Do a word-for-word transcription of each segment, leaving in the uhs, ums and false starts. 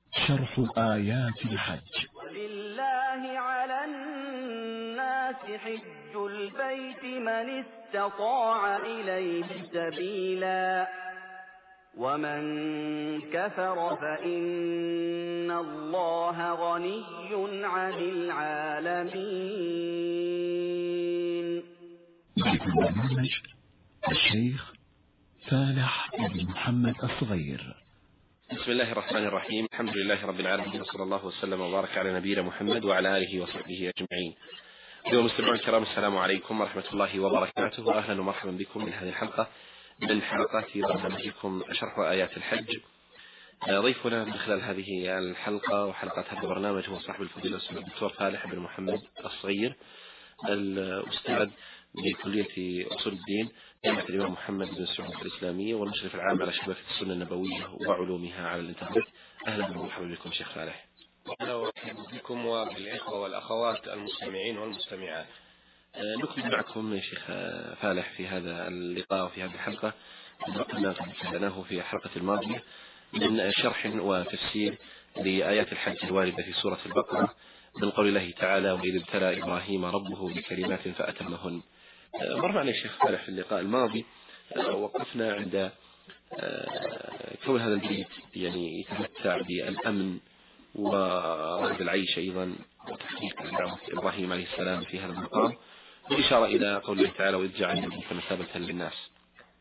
شرح آيات الحج. ولله على الناس حج البيت من استطاع إليه سبيلا ومن كفر فإن الله غني عن العالمين. البرنامج الشيخ فالح بن محمد الصغير. بسم الله الرحمن الرحيم. الحمد لله رب العالمين، وصلى الله وسلم وبارك على نبينا محمد وعلى آله وصحبه أجمعين. أيها المستمعون الكرام، السلام عليكم ورحمة الله وبركاته، وأهلا ومرحبا بكم من هذه الحلقة من حلقات برنامجكم شرح آيات الحج. ضيفنا من خلال هذه الحلقة وحلقات هذا البرنامج هو صاحب الفضيلة الدكتور فالح بن محمد الصغير، الأستاذ بكلية أصول الدين جامعة الإمام محمد بن سعود الإسلامية، والمشرف العام على شبكة السنة النبوية وعلومها على الإنترنت. أهلا ومرحبا بكم شيخ فالح. أهلا ومرحبا بكم وبالإخوة والأخوات المستمعين والمستمعات. نكمل معكم يا شيخ فالح في هذا اللقاء وفي هذه الحلقة ما بدأناه في الحلقة الماضية من شرح وتفسير لآيات الحج الواردة في سورة البقرة، من قول الله تعالى: وإذ ابتلى إبراهيم ربه بكلمات فأتمهن. مر معنا الشيخ فالح في اللقاء الماضي وقفنا عند كون هذا البيت يعني يتمتع بالأمن ورغد العيش أيضا وتحقيق دعوة إبراهيم عليه السلام في هذا المقام، بالإشارة إلى قول الله تعالى: وإذ جعلنا البيت مثابة للناس.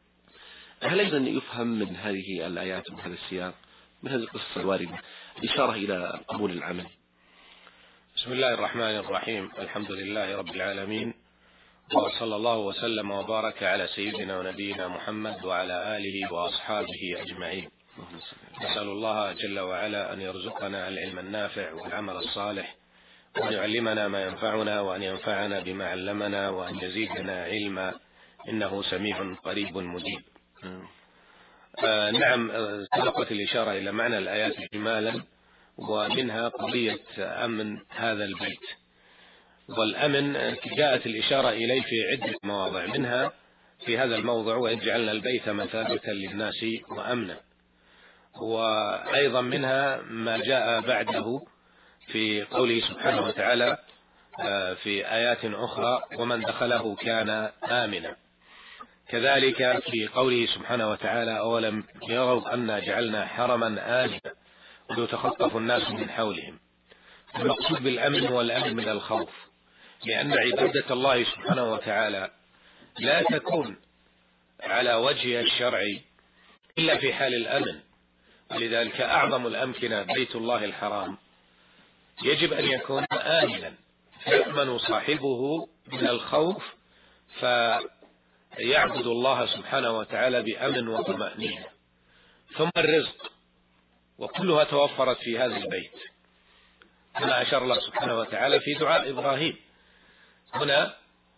هل أيضا يفهم من هذه الآيات ومن هذا السياق من هذه القصة الواردة الإشارة إلى قبول العمل؟ بسم الله الرحمن الرحيم. الحمد لله رب العالمين، وصلى الله وسلم وبارك على سيدنا ونبينا محمد وعلى آله وأصحابه أجمعين. نسأل الله جل وعلا أن يرزقنا العلم النافع والعمل الصالح، وأن يعلمنا ما ينفعنا، وأن ينفعنا بما علمنا، وأن يزيدنا علما، إنه سميع قريب مجيب. آه نعم، سبقت الإشارة إلى معنى الآيات إجمالا، ومنها قضية أمن هذا البيت. والأمن جاءت الإشارة إليه في عدة مواضع، منها في هذا الموضع: وإذ جعلنا البيت مثابة للناس وأمنا. وأيضا منها ما جاء بعده في قوله سبحانه وتعالى في آيات أخرى: ومن دخله كان آمنا. كذلك في قوله سبحانه وتعالى: أولم يروا أنا جعلنا حرما آمنا ويتخطف الناس من حولهم. المقصود بالأمن هو الأمن من الخوف، لأن عبادة الله سبحانه وتعالى لا تكون على وجه الشرعي إلا في حال الأمن. ولذلك أعظم الأمكنة بيت الله الحرام يجب أن يكون آمنا، يأمن صاحبه من الخوف فيعبد الله سبحانه وتعالى بأمن وطمأنينة. ثم الرزق، وكلها توفرت في هذا البيت، كما أشار الله سبحانه وتعالى في دعاء إبراهيم. هنا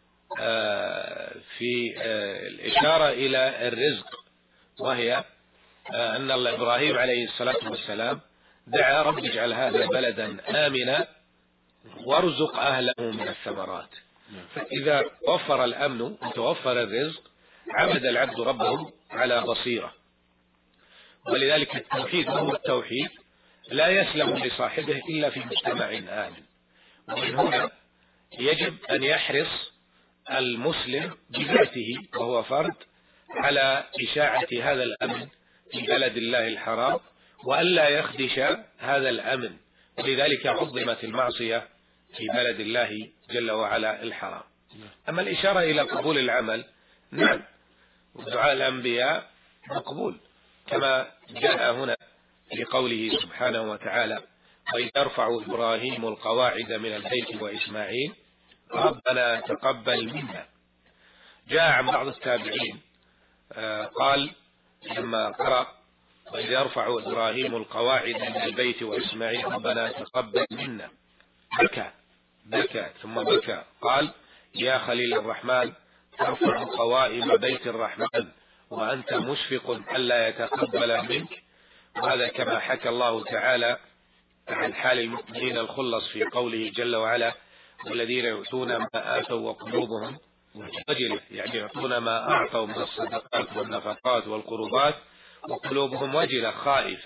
في الإشارة إلى الرزق، وهي أن إبراهيم عليه الصلاة والسلام دعا: رب اجعل هذا بلدا آمنا وارزق أهله من الثمرات. فإذا توفر الأمن وتوفر الرزق عبد العبد ربه على بصيرة. ولذلك التوحيد هو التوحيد لا يسلم لصاحبه إلا في مجتمع آمن. ومن هنا يجب أن يحرص المسلم بذاته وهو فرد على إشاعة هذا الأمن في بلد الله الحرام، وألا يخدش هذا الأمن. ولذلك عظمت المعصية في بلد الله جل وعلا الحرام. أما الإشارة إلى قبول العمل، نعم، دعاء الأنبياء مقبول، كما جاء هنا في قوله سبحانه وتعالى: وإذ يرفع إبراهيم القواعد من البيت وإسماعيل ربنا تقبل منا. جاء عن بعض التابعين قال لما قرأ: وإذ يرفع إبراهيم القواعد من البيت وإسماعيل ربنا تقبل منا، بكى بكى ثم بكى، قال: يا خليل الرحمن ترفع قوائم بيت الرحمن وأنت مشفق ألا يتقبل منك. وهذا كما حكى الله تعالى عن حال المؤمنين الخلص في قوله جل وعلا: والذين يؤتون ما آتوا وقلوبهم وجلة، يعني يعطون ما أعطوا من الصدقات والنفقات والقربات وقلوبهم وجلة خائفة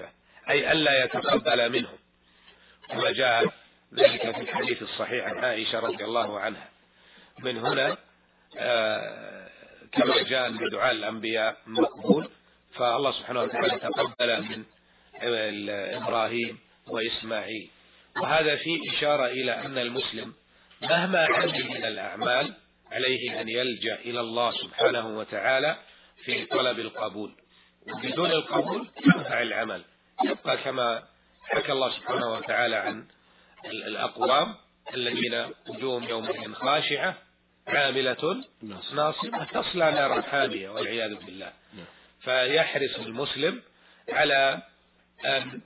أي ألا يتقبل منهم، كما جاء ذلك في الحديث الصحيح عن عائشة رضي الله عنها. من هنا آه كما جاء من دعاء الأنبياء مقبول، فالله سبحانه وتعالى تقبل من إبراهيم وإسماعيل. وهذا فيه إشارة إلى أن المسلم مهما عمل من الأعمال عليه أن يلجأ إلى الله سبحانه وتعالى في طلب القبول، وبدون القبول ينفع العمل، يبقى كما حكى الله سبحانه وتعالى عن الأقوام الذين وجوههم يومئذ خاشعة عاملة ناصبة تصلى نارا حامية والعياذ بالله. فيحرص المسلم على أن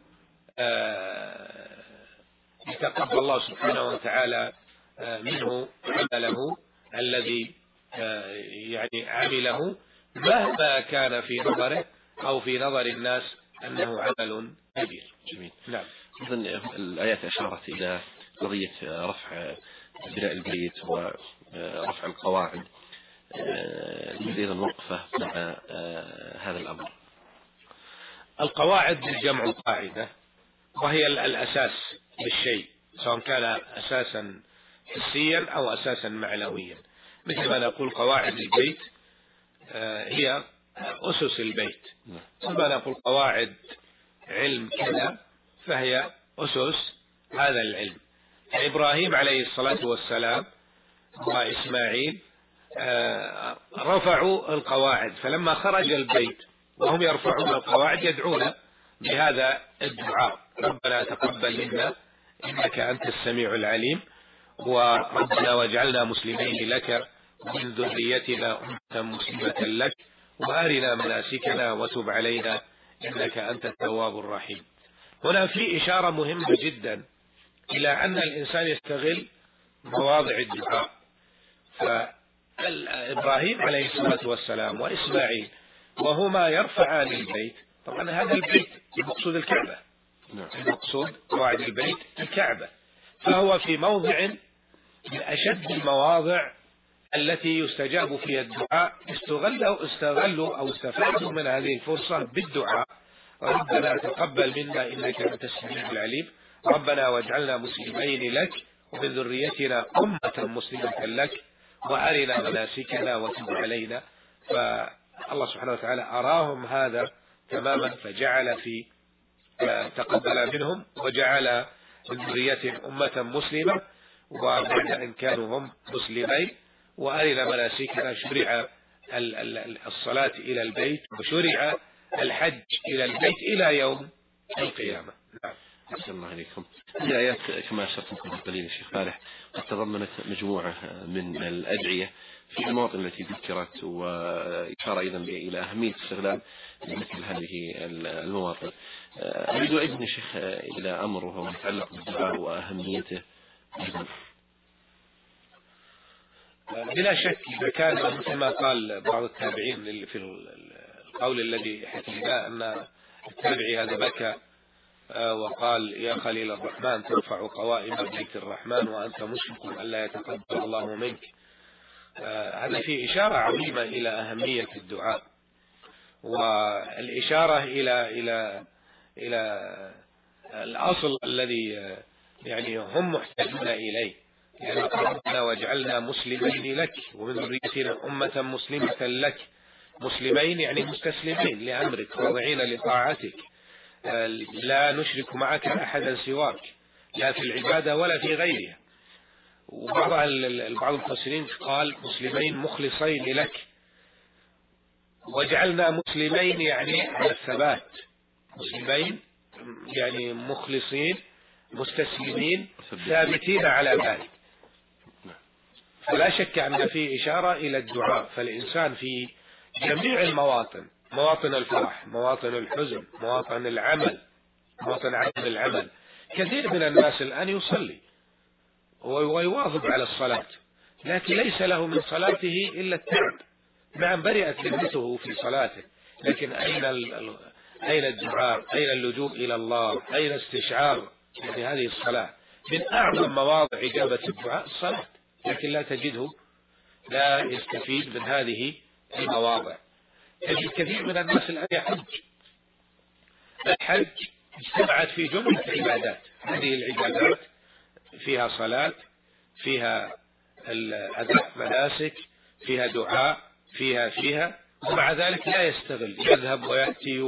يتقبل الله سبحانه وتعالى منه عمله الذي يعني عمله مهما كان في نظره أو في نظر الناس أنه عمل كبير. جميل. نعم. إذن الآيات أشارت إلى قضية رفع بناء البيت ورفع القواعد، نريد أيضا وقفة مع هذا الأمر. القواعد جمع قاعدة، وهي الأساس للشيء سواء كان أساسا حسيا أو أساسا معنويا، مثل ما نقول قواعد البيت هي أسس البيت، ثم نقول قواعد علم كذا فهي أسس هذا العلم. إبراهيم عليه الصلاة والسلام وإسماعيل رفعوا القواعد، فلما خرج البيت وهم يرفعون القواعد يدعون بهذا الدعاء: ربنا تقبل منا إنك أنت السميع العليم، وربنا واجعلنا مسلمين لك ومن ذريتنا أمة مسلمة لك وأرنا مناسكنا وتب علينا إنك أنت التواب الرحيم. هنا في إشارة مهمة جدا إلى أن الإنسان يستغل مواضع الدعاء. فإبراهيم عليه الصلاة والسلام وإسماعيل وهما يرفعان البيت، طبعا هذا البيت المقصود الكعبة، المقصود قواعد البيت الكعبة، فهو في موضع من أشد المواضع التي يستجاب فيها الدعاء. استغلوا استغلوا أو استفادوا من هذه الفرصة بالدعاء: ربنا تقبل منا إنك أنت السميع العليم، ربنا واجعلنا مسلمين لك ومن ذريتنا أمة مسلمة لك وأرنا مناسكنا وتب علينا. فالله سبحانه وتعالى أراهم هذا تماما، فجعل في تقبل منهم وجعل من ذريتهم أمة مسلمة، وبعد أن كانوا هم مسلمين وأرنا مناسكنا شرع الصلاة إلى البيت وشرع الحج إلى البيت إلى يوم القيامة. نعم. أحسن الله عليكم. الآيات كما أشرتم قبل قليل الشيخ فالح قد تضمنت مجموعة من الأدعية في المواطن التي ذكرت، وإشارة أيضا إلى أهمية استغلال مثل هذه المواطن. أريد أن شيخ إلى أمر وهو يتعلق بالدعاء وأهميته أيضا. بلا شك إذا كان مثل ما قال بعض التابعين في القول الذي حكيناه أن التابعي هذا بكى وقال: يا خليل الرحمن ترفع قوائم بيت الرحمن وأنت مشرك ألا يتقبل الله منك. هذا فيه إشارة عظيمة إلى أهمية الدعاء، والإشارة إلى إلى إلى الأصل الذي يعني هم محتاجون إليه، يعني ربنا واجعلنا مسلمين لك ومن ذريتنا أمة مسلمة لك. مسلمين يعني مستسلمين لأمرك خاضعين لطاعتك، لا نشرك معك أحدا سواك لا في العبادة ولا في غيرها. وبعض بعض المفسرين قال مسلمين مخلصين لك، وجعلنا مسلمين يعني على الثبات، مسلمين يعني مخلصين مستسلمين ثابتين على ذلك. فلا شك أن في إشارة إلى الدعاء، فالإنسان في جميع المواطن، مواطن الفرح، مواطن الحزن، مواطن العمل، مواطن عدم العمل. كثير من الناس الآن يصلي ويواظب على الصلاة، لكن ليس له من صلاته إلا التعب. نعم برئت ذمته في صلاته، لكن أين أين الدعاء؟ أين اللجوء إلى الله؟ أين استشعار يعني هذه الصلاة؟ من أعظم مواضع إجابة الدعاء الصلاة، لكن لا تجده لا يستفيد من هذه المواضع. تجد كثير من الناس الآن يحج، الحج اجتمعت في جملة عبادات. هذه العبادات فيها صلاة، فيها أداء مناسك، فيها دعاء، فيها فيها ومع ذلك لا يستغل، يذهب ويأتي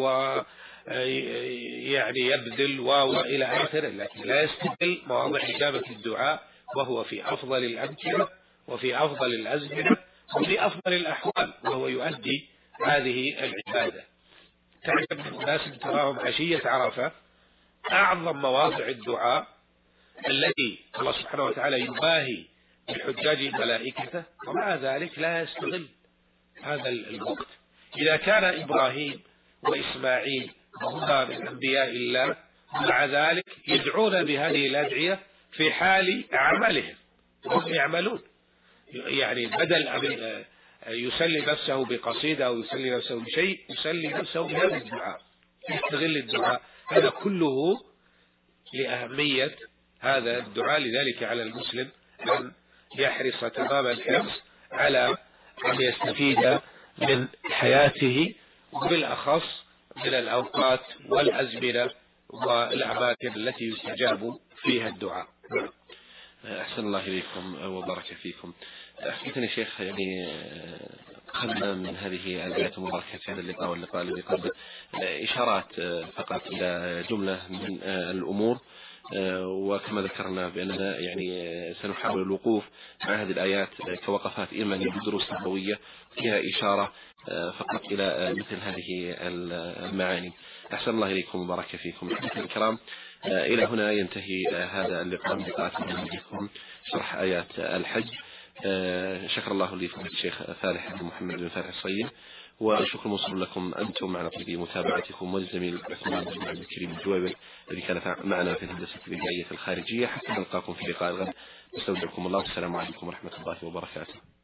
ويعني يبذل وإلى آخره، لكن لا يستغل مواضع إجابة الدعاء، وهو في أفضل الأمكنة وفي أفضل الأزمنة وفي أفضل الأحوال، وهو يؤدي هذه العبادة. تعجب من الناس تراهم عشية عرفة أعظم مواضع الدعاء التي الله سبحانه وتعالى يباهي بالحجاج ملائكته، ومع ذلك لا يستغل هذا الوقت. إذا كان إبراهيم وإسماعيل وهما من أنبياء الله، ومع ذلك يدعون بهذه الأدعية في حال عملهم وهم يعملون، يعني بدل أن يسلي نفسه بقصيدة أو يسلي نفسه بشيء، يسلي نفسه بهذا الدعاء، يستغل الدعاء. هذا كله لأهمية هذا الدعاء. لذلك على المسلم أن يحرص تمام الحرص على أن يستفيد من حياته، وبالأخص من الأوقات والأزمنة والأماكن التي يستجاب فيها الدعاء. أحسن الله إليكم وبارك فيكم. أحسنتني شيخ، يعني قبل من هذه الآيات المباركة في هذا اللقاء واللقاء الذي قبل إشارات فقط إلى جملة من الأمور، وكما ذكرنا بأننا يعني سنحاول الوقوف مع هذه الآيات كوقفات إيمانية بدروس تربوية فيها إشارة فقط إلى مثل هذه المعاني. أحسن الله إليكم وبارك فيكم. أحبتي الكرام، إلى هنا ينتهي هذا اللقاء من لقاءات برنامجكم شرح آيات الحج. شكر الله لي فضيلة الشيخ فالح بن محمد بن فالح الصيب، وشكر موصول لكم أنتم معنا في متابعتكم، والزميل عثمان بن عبد الكريم الجويبر الذي كان معنا في الهندسة البدائية الخارجية. حتى نلقاكم في لقاء الغد، نستودعكم الله، والسلام عليكم ورحمة الله وبركاته.